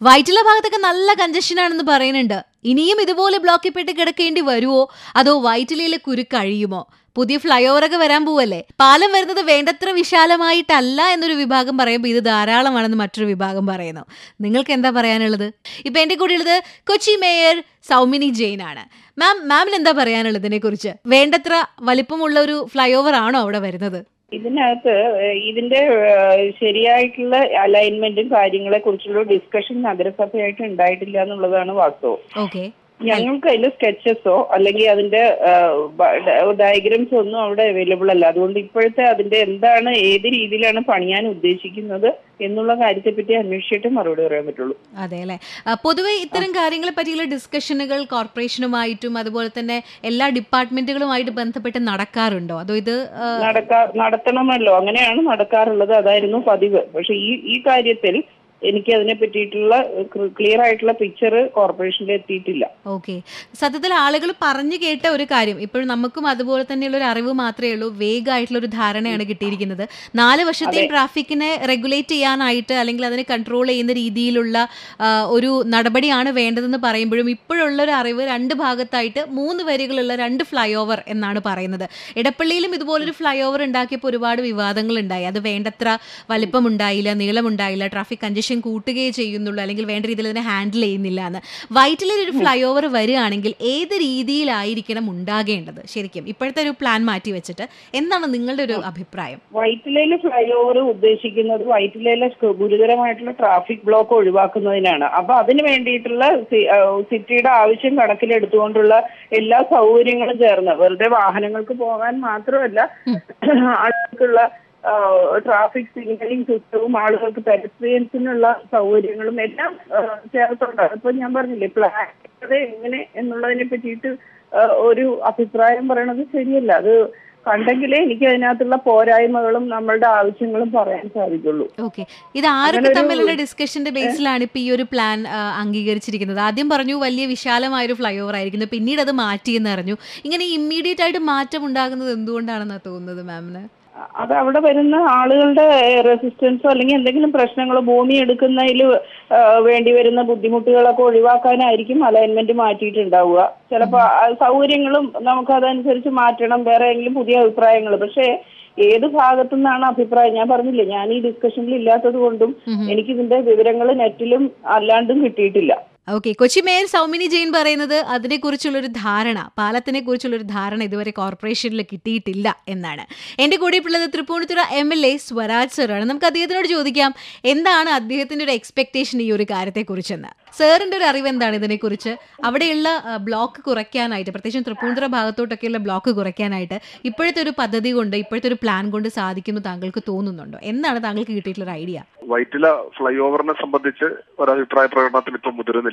വൈറ്റില ഭാഗത്തൊക്കെ നല്ല കഞ്ചഷൻ ആണെന്ന് പറയുന്നുണ്ട്. ഇനിയും ഇതുപോലെ ബ്ലോക്കിൽപ്പെട്ട് കിടക്കേണ്ടി വരുമോ, അതോ വൈറ്റിലയിലെ കുരുക്ക് കഴിയുമോ? പുതിയ ഫ്ലൈ ഓവർ ഒക്കെ വരാൻ പോവല്ലേ. പാലം വരുന്നത് വേണ്ടത്ര വിശാലമായിട്ടല്ല എന്നൊരു വിഭാഗം പറയുമ്പോൾ ഇത് ധാരാളമാണെന്ന് മറ്റൊരു വിഭാഗം പറയുന്നു. നിങ്ങൾക്ക് എന്താ പറയാനുള്ളത്? ഇപ്പൊ എന്റെ കൂടെ ഉള്ളത് കൊച്ചി മേയർ സൗമിനി ജെയിൻ ആണ്. മാമിന് എന്താ പറയാനുള്ളത് ഇതിനെ കുറിച്ച്? വേണ്ടത്ര വലിപ്പമുള്ള ഒരു ഫ്ലൈ ഓവർ ആണോ അവിടെ വരുന്നത്? ഇതിനകത്ത് ഇതിന്റെ ശരിയായിട്ടുള്ള അലൈൻമെന്റും കാര്യങ്ങളെ കുറിച്ചുള്ള ഡിസ്കഷൻ നഗരസഭയായിട്ട് ഉണ്ടായിട്ടില്ല എന്നുള്ളതാണ് വാസ്തവം. ഓക്കെ, ഞങ്ങൾക്ക് അതിന്റെ സ്കെച്ചസോ അല്ലെങ്കിൽ അതിന്റെ ഡയഗ്രംസോ ഒന്നും അവിടെ അവൈലബിൾ അല്ല. അതുകൊണ്ട് ഇപ്പോഴത്തെ അതിന്റെ എന്താണ്, ഏത് രീതിയിലാണ് പണിയാൻ ഉദ്ദേശിക്കുന്നത് എന്നുള്ള കാര്യത്തെ പറ്റി അന്വേഷിച്ചിട്ട് മറുപടി പറയാൻ പറ്റുള്ളൂ. അതെ അല്ലെ. പൊതുവെ ഇത്തരം കാര്യങ്ങളെ പറ്റിയുള്ള ഡിസ്കഷനുകൾ കോർപ്പറേഷനുമായിട്ടും അതുപോലെ തന്നെ എല്ലാ ഡിപ്പാർട്ട്മെന്റുകളുമായിട്ട് ബന്ധപ്പെട്ട് നടക്കാറുണ്ടോ, അതോ ഇത് നടത്തണമല്ലോ, അങ്ങനെയാണ് നടക്കാറുള്ളത്, അതായിരുന്നു പതിവ്. പക്ഷെ ഈ കാര്യത്തിൽ എനിക്ക് അതിനെ പറ്റിയിട്ടുള്ള ക്ലിയർ ആയിട്ടുള്ള പിക്ചർ കോർപ്പറേഷനിൽ എത്തിയിട്ടില്ല. ഓക്കെ, സത്യത്തിൽ ആളുകൾ പറഞ്ഞു കേട്ട ഒരു കാര്യം ഇപ്പോഴും നമുക്കും അതുപോലെ തന്നെയുള്ള ഒരു അറിവ് മാത്രമേ ഉള്ളൂ. വേഗമായിട്ടുള്ള ഒരു ധാരണയാണ് കിട്ടിയിരിക്കുന്നത്. 4 വർഷത്തെയും ട്രാഫിക്കിനെ റെഗുലേറ്റ് ചെയ്യാനായിട്ട് അല്ലെങ്കിൽ അതിനെ കൺട്രോൾ ചെയ്യുന്ന രീതിയിലുള്ള ഒരു നടപടിയാണ് വേണ്ടതെന്ന് പറയുമ്പോഴും ഇപ്പോഴുള്ള ഒരു അറിവ് 2 ഭാഗത്തായിട്ട് 3 വരികളുള്ള 2 ഫ്ലൈ ഓവർ എന്നാണ് പറയുന്നത്. ഇടപ്പള്ളിയിലും ഇതുപോലൊരു ഫ്ലൈ ഓവർ ഉണ്ടാക്കിയപ്പോൾ ഒരുപാട് വിവാദങ്ങൾ ഉണ്ടായി. അത് വേണ്ടത്ര വലിപ്പമുണ്ടായില്ല, നീളമുണ്ടായില്ല, ട്രാഫിക് കഞ്ചഷൻ കൂട്ടുകയേ ചെയ്യുന്നുള്ളൂ, അല്ലെങ്കിൽ വേണ്ട രീതിയിൽ അതിനെ ഹാൻഡിൽ ചെയ്യുന്നില്ല എന്ന്. വൈറ്റിലയിൽ ഒരു ഫ്ലൈ ഓവർ വരികയാണെങ്കിൽ ഏത് രീതിയിലായിരിക്കണം ഉണ്ടാകേണ്ടത്? ശരിക്കും ഇപ്പോഴത്തെ ഒരു പ്ലാൻ മാറ്റി വെച്ചിട്ട് എന്താണ് നിങ്ങളുടെ ഒരു അഭിപ്രായം? വൈറ്റിലയിൽ ഫ്ലൈ ഓവർ ഉദ്ദേശിക്കുന്നത് വൈറ്റിലയിലെ ഗുരുതരമായിട്ടുള്ള ട്രാഫിക് ബ്ലോക്ക് ഒഴിവാക്കുന്നതിനാണ്. അപ്പൊ അതിന് വേണ്ടിയിട്ടുള്ള സിറ്റിയുടെ ആവശ്യം കണക്കിലെടുത്തുകൊണ്ടുള്ള എല്ലാ സൗകര്യങ്ങളും ചേർന്ന്, വെറുതെ വാഹനങ്ങൾക്ക് പോകാൻ മാത്രമല്ല ആളുകൾക്കുള്ള ട്രാഫിക് സിഗ്നലിംഗ് സിസ്റ്റവും ആളുകൾക്ക് പെഡസ്ട്രിയൻസിനുള്ള സൗകര്യങ്ങളും എല്ലാം ചേർത്തുണ്ട്. ഇപ്പൊ ഞാൻ പറഞ്ഞില്ലേ, പ്ലാൻ എങ്ങനെ എന്നുള്ളതിനെ പറ്റിയിട്ട് ഒരു അഭിപ്രായം പറയണത് ശരിയല്ല. അത് കണ്ടെങ്കിലേ എനിക്ക് അതിനകത്തുള്ള പോരായ്മകളും നമ്മളുടെ ആവശ്യങ്ങളും പറയാൻ സാധിക്കുള്ളൂ. ഓക്കെ, ഇത് ആരൊക്കെ തമ്മിലുള്ള ഡിസ്കഷന്റെ ബേസിലാണ് ഇപ്പൊ ഈ ഒരു പ്ലാൻ അംഗീകരിച്ചിരിക്കുന്നത്? ആദ്യം പറഞ്ഞു വലിയ വിശാലമായൊരു ഫ്ലൈ ഓവർ ആയിരിക്കുന്നു, പിന്നീട് അത് മാറ്റിയെന്ന് അറിഞ്ഞു. ഇങ്ങനെ ഇമ്മീഡിയറ്റ് ആയിട്ട് മാറ്റം ഉണ്ടാകുന്നത് എന്തുകൊണ്ടാണെന്നാണ് തോന്നുന്നത് മാമിന്? അത് അവിടെ വരുന്ന ആളുകളുടെ റെസിസ്റ്റൻസോ അല്ലെങ്കിൽ എന്തെങ്കിലും പ്രശ്നങ്ങളോ, ഭൂമി എടുക്കുന്നതിൽ വേണ്ടി വരുന്ന ബുദ്ധിമുട്ടുകളൊക്കെ ഒഴിവാക്കാനായിരിക്കും അലൈൻമെന്റ് മാറ്റിയിട്ടുണ്ടാവുക. ചിലപ്പോൾ സൗകര്യങ്ങളും നമുക്ക് അതനുസരിച്ച് മാറ്റണം, വേറെ ഏതെങ്കിലും പുതിയ അഭിപ്രായങ്ങൾ. പക്ഷേ ഏത് ഭാഗത്തു നിന്നാണ് അഭിപ്രായം? ഞാൻ പറഞ്ഞില്ലേ, ഞാൻ ഈ ഡിസ്കഷനിൽ ഇല്ലാത്തത് കൊണ്ടും എനിക്കിതിന്റെ വിവരങ്ങൾ നെറ്റിലും അല്ലാണ്ടും കിട്ടിയിട്ടില്ല. ഓക്കെ, കൊച്ചി മേയർ സൗമിനി ജെയിൻ പറയുന്നത് അതിനെക്കുറിച്ചുള്ളൊരു ധാരണ, പാലത്തിനെ കുറിച്ചുള്ളൊരു ധാരണ ഇതുവരെ കോർപ്പറേഷനിൽ കിട്ടിയിട്ടില്ല എന്നാണ്. എൻ്റെ കൂടെ ഉള്ളത് തൃപ്പൂണിത്തുറ MLA സ്വരാജ് സാറാണ്. നമുക്ക് അദ്ദേഹത്തിനോട് ചോദിക്കാം എന്താണ് അദ്ദേഹത്തിൻ്റെ ഒരു എക്സ്പെക്ടേഷൻ ഈ ഒരു കാര്യത്തെക്കുറിച്ചെന്ന്. സാറിൻ്റെ ഒരു അറിവ് എന്താണ് ഇതിനെക്കുറിച്ച്? അവിടെയുള്ള ബ്ലോക്ക് കുറയ്ക്കാനായിട്ട്, പ്രത്യേകിച്ചും തൃപ്പൂണിത്തുറ ഭാഗത്തോട്ടൊക്കെയുള്ള ബ്ലോക്ക് കുറയ്ക്കാനായിട്ട് ഇപ്പോഴത്തെ ഒരു പദ്ധതി കൊണ്ട്, ഇപ്പോഴത്തെ ഒരു പ്ലാൻ കൊണ്ട് സാധിക്കുമെന്ന് താങ്കൾക്ക് തോന്നുന്നുണ്ടോ? എന്താണ് താങ്കൾക്ക് കിട്ടിയിട്ടുള്ള ഒരു ഐഡിയ? വൈറ്റില ഫ്ലൈ ഓവറിനെ സംബന്ധിച്ച് ഒരഭിപ്രായ പ്രകടനത്തിന് ഇപ്പം മുതിരുന്നില്ല.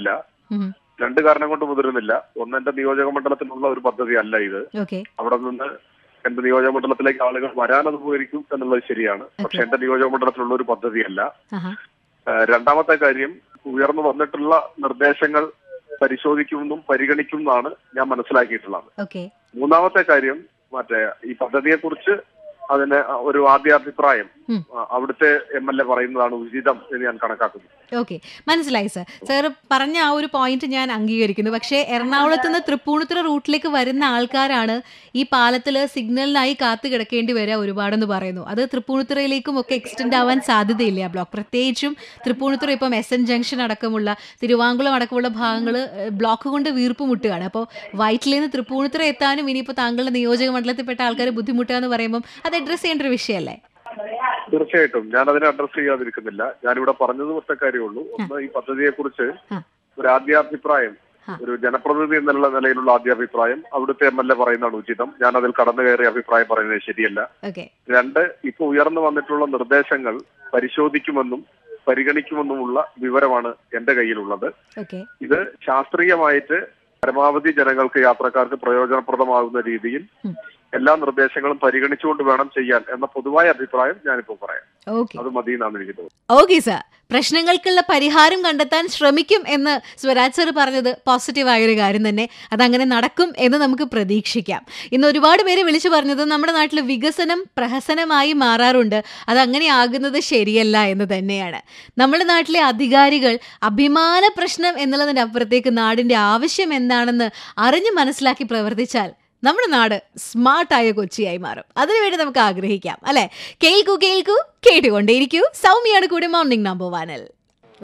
2 കാരണം കൊണ്ട് മുതിരുന്നില്ല. ഒന്ന്, എന്റെ നിയോജക മണ്ഡലത്തിലുള്ള ഒരു പദ്ധതി അല്ല ഇത്. അവിടെ നിന്ന് എന്റെ നിയോജക മണ്ഡലത്തിലേക്ക് ആളുകൾ വരാൻ അനുഭവിക്കും എന്നുള്ളത് ശരിയാണ്, പക്ഷെ എന്റെ നിയോജക മണ്ഡലത്തിലുള്ള ഒരു പദ്ധതിയല്ല. രണ്ടാമത്തെ കാര്യം, ഉയർന്നു വന്നിട്ടുള്ള നിർദ്ദേശങ്ങൾ പരിശോധിക്കുമെന്നും പരിഗണിക്കുമെന്നാണ് ഞാൻ മനസ്സിലാക്കിയിട്ടുള്ളത്. മൂന്നാമത്തെ കാര്യം, ഈ പദ്ധതിയെ കുറിച്ച് അതിന് ഒരു ആദ്യാഭിപ്രായം അവിടുത്തെ MLA പറയുന്നതാണ് ഉചിതം എന്ന് ഞാൻ കണക്കാക്കുന്നു. ഓക്കെ, മനസ്സിലായി സർ. സാർ പറഞ്ഞ ആ ഒരു പോയിന്റ് ഞാൻ അംഗീകരിക്കുന്നു. പക്ഷേ എറണാകുളത്ത് നിന്ന് തൃപ്പൂണിത്തുറ റൂട്ടിലേക്ക് വരുന്ന ആൾക്കാരാണ് ഈ പാലത്തിൽ സിഗ്നലിനായി കാത്തു കിടക്കേണ്ടി വരിക ഒരുപാടെന്ന് പറയുന്നു. അത് തൃപ്പൂണിത്തുറയിലേക്കും ഒക്കെ എക്സ്റ്റെൻഡ് ആവാൻ സാധ്യതയില്ല ബ്ലോക്ക്. പ്രത്യേകിച്ചും തൃപ്പൂണിത്തുറ ഇപ്പം SN ജംഗ്ഷൻ അടക്കമുള്ള, തിരുവാങ്കുളം അടക്കമുള്ള ഭാഗങ്ങൾ ബ്ലോക്ക് കൊണ്ട് വീർപ്പ് മുട്ടുകയാണ്. അപ്പോൾ വൈറ്റിൽ നിന്ന് തൃപ്പൂണിത്തുറ എത്താനും ഇനിയിപ്പോൾ താങ്കളുടെ നിയോജക മണ്ഡലത്തിൽപ്പെട്ട ആൾക്കാർ ബുദ്ധിമുട്ടുക എന്ന് പറയുമ്പോൾ അത് അഡ്രസ് ചെയ്യേണ്ട ഒരു വിഷയമല്ലേ? തീർച്ചയായിട്ടും ഞാൻ അതിനെ അഡ്രസ് ചെയ്യാതിരിക്കുന്നില്ല. ഞാനിവിടെ പറഞ്ഞത് ഒറ്റ കാര്യമുള്ളൂ. ഒന്ന്, ഈ പദ്ധതിയെ കുറിച്ച് ഒരു ആദ്യാഭിപ്രായം, ഒരു ജനപ്രതിനിധി എന്നുള്ള നിലയിലുള്ള ആദ്യാഭിപ്രായം അവിടുത്തെ MLA പറയുന്നതാണ് ഉചിതം. ഞാൻ അതിൽ കടന്നു കയറിയ അഭിപ്രായം പറയുന്നത് ശരിയല്ല. 2, ഇപ്പൊ ഉയർന്നു വന്നിട്ടുള്ള നിർദ്ദേശങ്ങൾ പരിശോധിക്കുമെന്നും പരിഗണിക്കുമെന്നുമുള്ള വിവരമാണ് എന്റെ കയ്യിലുള്ളത്. ഇത് ശാസ്ത്രീയമായിട്ട് പരമാവധി ജനങ്ങൾക്ക്, യാത്രക്കാർക്ക് പ്രയോജനപ്രദമാകുന്ന രീതിയിൽ എല്ലാ നിർദ്ദേശങ്ങളും പരിഗണിച്ചുകൊണ്ട് വേണം ചെയ്യാൻ എന്ന പൊതുവായ അഭിപ്രായം ഞാനിപ്പോ പറയാം. അത് മതി എന്നാണ് എനിക്ക് തോന്നുന്നത്. ഓക്കെ സർ, പ്രശ്നങ്ങൾക്കുള്ള പരിഹാരം കണ്ടെത്താൻ ശ്രമിക്കും എന്ന് സ്വരാജ് സർ പറഞ്ഞത് പോസിറ്റീവായൊരു കാര്യം തന്നെ. അതങ്ങനെ നടക്കും എന്ന് നമുക്ക് പ്രതീക്ഷിക്കാം. ഇന്ന് ഒരുപാട് പേര് വിളിച്ചു പറഞ്ഞത് നമ്മുടെ നാട്ടിൽ വികസനം പ്രഹസനമായി മാറാറുണ്ട്, അതങ്ങനെ ആകുന്നത് ശരിയല്ല എന്ന് തന്നെയാണ്. നമ്മുടെ നാട്ടിലെ അധികാരികൾ അഭിമാന പ്രശ്നം എന്നുള്ളതിൻ്റെ അപ്പുറത്തേക്ക് നാടിൻ്റെ ആവശ്യം എന്താണെന്ന് അറിഞ്ഞ് മനസ്സിലാക്കി പ്രവർത്തിച്ചാൽ നമ്മുടെ നാട് സ്മാർട്ടായ കൊച്ചിയായി മാറും. അതിനുവേണ്ടി നമുക്ക് ആഗ്രഹിക്കാം അല്ലെ. കേൾക്കൂ കേൾക്കൂ, കേട്ടുകൊണ്ടേയിരിക്കൂ. സൗമ്യയാണ് കൂടെ മോർണിംഗ് നമ്പർ 1-ൽ.